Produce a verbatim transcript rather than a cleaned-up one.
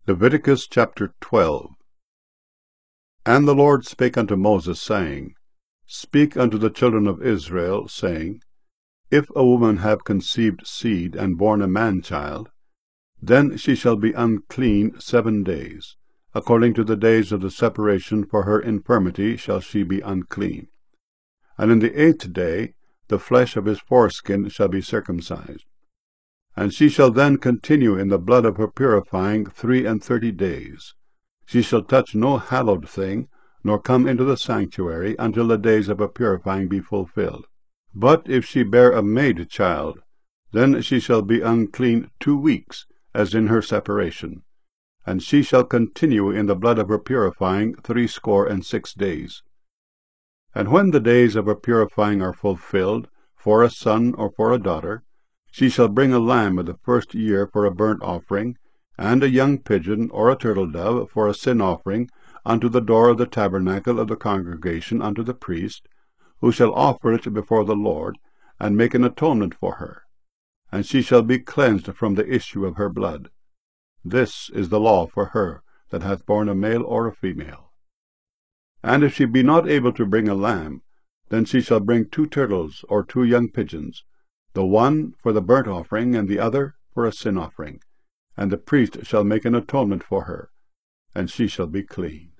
Leviticus chapter twelve. And the Lord spake unto Moses, saying, Speak unto the children of Israel, saying, If a woman have conceived seed, and born a man-child, then she shall be unclean seven days. According to the days of the separation for her infirmity shall she be unclean. And in the eighth day the flesh of his foreskin shall be circumcised. And she shall then continue in the blood of her purifying three and thirty days. She shall touch no hallowed thing, nor come into the sanctuary, until the days of her purifying be fulfilled. But if she bear a maid child, then she shall be unclean two weeks, as in her separation. And she shall continue in the blood of her purifying threescore and six days. And when the days of her purifying are fulfilled, for a son or for a daughter, she shall bring a lamb of the first year for a burnt offering, and a young pigeon or a turtle-dove for a sin offering, unto the door of the tabernacle of the congregation unto the priest, who shall offer it before the Lord, and make an atonement for her. And she shall be cleansed from the issue of her blood. This is the law for her that hath borne a male or a female. And if she be not able to bring a lamb, then she shall bring two turtles or two young pigeons, the one for the burnt offering, and the other for a sin offering. And the priest shall make an atonement for her, and she shall be clean.